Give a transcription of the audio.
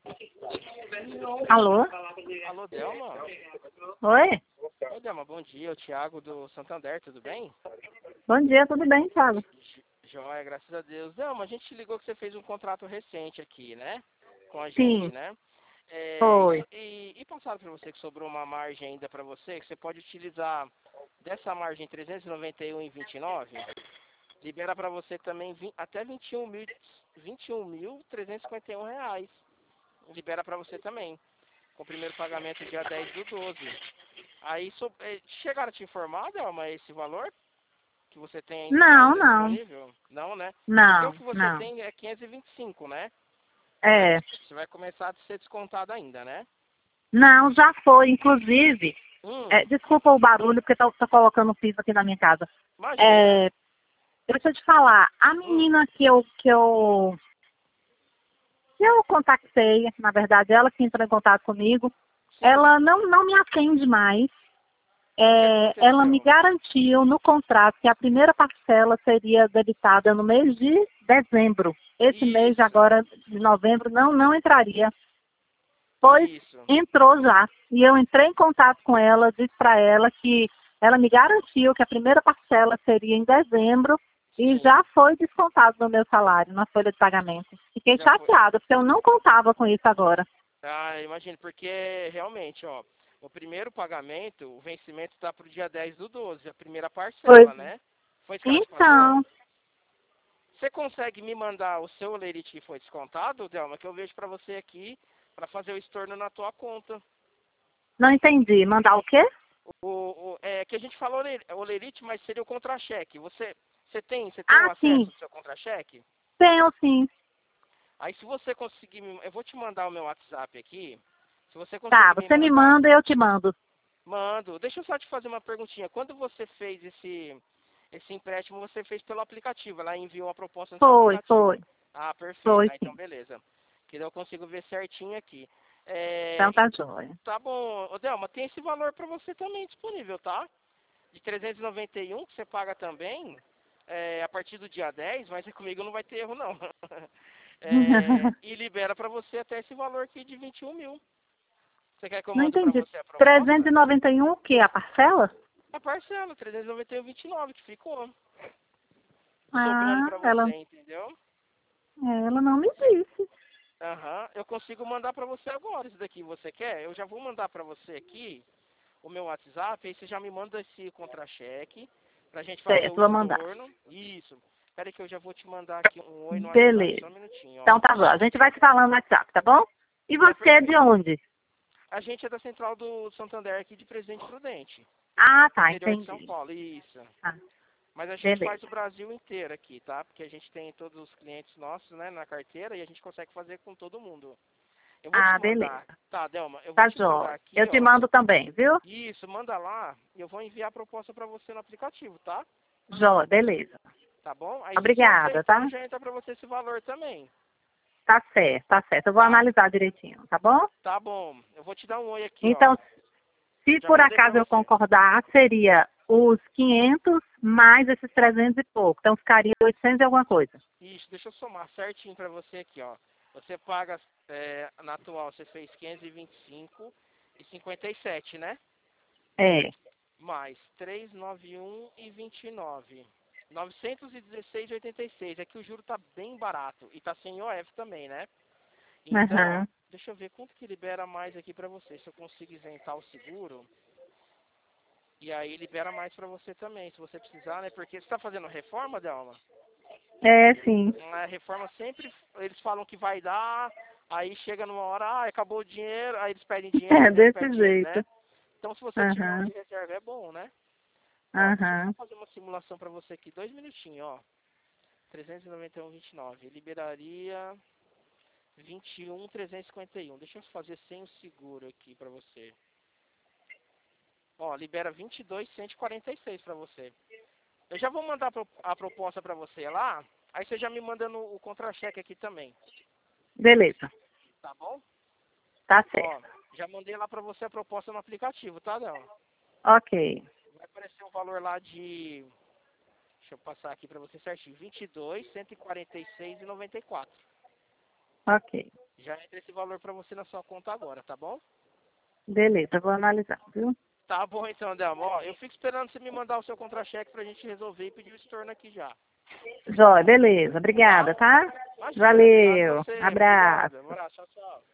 Alô? Alô, Delma? Oi? Oi, Delma, bom dia. O Thiago do Santander, tudo bem? Bom dia, tudo bem, Thiago? Joia, graças a Deus. Delma, a gente te ligou que você fez um contrato recente aqui, né? Com a gente, Sim, né? foi. E passaram para você que sobrou uma margem ainda para você, que você pode utilizar dessa margem 391,29, libera para você também até 21.351 reais. Libera para você também, com o primeiro pagamento dia 10/12. Aí, chegaram a te informar, Delma, esse valor que você tem Não, ainda não, disponível? Não, né? Porque o não, que você não. tem é 525, né? É, Você vai começar a ser descontado ainda, né? não, já foi, inclusive. Hum, Desculpa o barulho, porque tá colocando piso aqui na minha casa. imagina. É, deixa eu te falar, a Hum, menina que eu contactei, na verdade, ela que entrou em contato comigo, sim. ela não me atende mais. O que Ela me aconteceu? garantiu no contrato que a primeira parcela seria debitada no mês de dezembro. Esse mês Isso, agora, de novembro, não entraria. Pois isso. entrou já. E eu entrei em contato com ela, disse para ela que ela me garantiu que a primeira parcela seria em dezembro e Sim, já foi descontado no meu salário, na folha de pagamento. Fiquei já foi. chateada, porque eu não contava com isso agora. Ah, imagino, porque realmente, ó, o primeiro pagamento, o vencimento está para o dia 10/12, a primeira Pois. parcela, né? Foi isso que ela te passou? Então, Você consegue me mandar o seu olerite que foi descontado, Delma, que eu vejo para você aqui, para fazer o estorno na tua conta. não entendi. Mandar o quê? É que a gente fala olerite, mas seria o contra-cheque. Você tem o Ah, sim. acesso ao seu contra-cheque? Tenho sim. Aí se você conseguir, eu vou te mandar o meu WhatsApp aqui. Se você Tá, conseguir me você me mandar, manda e eu te mando. mando. Deixa eu só te fazer uma perguntinha. Quando você fez esse empréstimo, você fez pelo aplicativo? Ela enviou uma proposta no seu Foi, aplicativo? foi. Ah, perfeito. Foi Ah, então sim. beleza. Que daí eu consigo ver certinho aqui. Então E tá joia. tá bom. Ô, Delma, tem esse valor para você também disponível, tá? De 391 que você paga também, a partir do dia 10, mas comigo não vai ter erro não. E libera para você até esse valor aqui de 21 mil. Você quer que eu Não mando para entendi. você a proposta? 391 o quê? A parcela? A parcela, 391,29 que ficou sobrando Ah, para você, ela, entendeu? ela não me disse. Aham, eu consigo mandar para você agora isso daqui, você quer? Eu já vou mandar para você aqui o meu WhatsApp, aí você já me manda esse contra-cheque pra gente fazer Certo, o vou mandar. estorno. Isso. Espera que eu já vou te mandar aqui um oi no WhatsApp, Beleza. só um minutinho, ó. Então tá bom. A gente vai se falando no WhatsApp, tá bom? E Tá você é de perfeito. onde? A gente é da central do Santander aqui de Presidente Prudente, Ah, tá, interior de São entendi. Paulo, isso. Ah, Mas a gente faz o beleza. Brasil inteiro aqui, tá? Porque a gente tem todos os clientes nossos, né, na carteira e a gente consegue fazer com todo mundo. Eu vou te Ah, mandar, beleza. tá, Delma? Eu vou Tá te mandar jóia. aqui, Eu te ó. mando também, viu? Isso, manda lá e eu vou enviar a proposta pra você no aplicativo, tá? Jóia, beleza. Tá bom? Aí se você Obrigada, aceitando, tá? já entra pra você esse valor também, Tá certo, tá certo. Eu vou tá? analisar direitinho, tá bom? Tá bom. Eu vou te dar um oi aqui, ó. Então, se Já por mandei pra acaso eu você. concordar, seria os 500 mais esses 300 e pouco. Então ficaria 800 e alguma coisa. Isso, deixa eu somar certinho pra você aqui, ó. Você paga, na atual, você fez 525,57, né? É. Mais 391,29. 916,86. É que o juro tá bem barato. E tá sem IOF também, né? Então, ó, Aham. deixa eu ver quanto que libera mais aqui pra você. Se eu consigo isentar o seguro. E aí libera mais pra você também, se você precisar, né? Porque você tá fazendo reforma, Delma? É, sim. A reforma sempre, eles falam que vai dar, aí chega numa hora, acabou o dinheiro, aí eles pedem É dinheiro, desse pede dinheiro, jeito. né? Então se você tiver um Aham. de reserva é bom, né? Ó, deixa eu só Aham. fazer uma simulação pra você aqui, 2 minutinhos, ó. 391,29, liberaria 21,351. Deixa eu fazer sem o seguro aqui pra você. Ó, libera 22,146 pra você. Eu já vou mandar a proposta pra você lá, aí você já me manda o contra-cheque aqui também, Beleza. tá bom? Tá Ó, certo. já mandei lá pra você a proposta no aplicativo, tá, Del? Ok. Vai aparecer um valor lá de... Deixa eu passar aqui pra você certinho. 22, 146,94. Ok. Já entra esse valor para você na sua conta agora, tá bom? Beleza, vou analisar, viu? Tá bom então, Delma. Ó, eu fico esperando você me mandar o seu contra-cheque pra gente resolver e pedir o estorno aqui já. Jóia, beleza. Obrigada, tá? Imagina, obrigado Valeu. você. Abraço. Obrigado. Um abraço, tchau, tchau.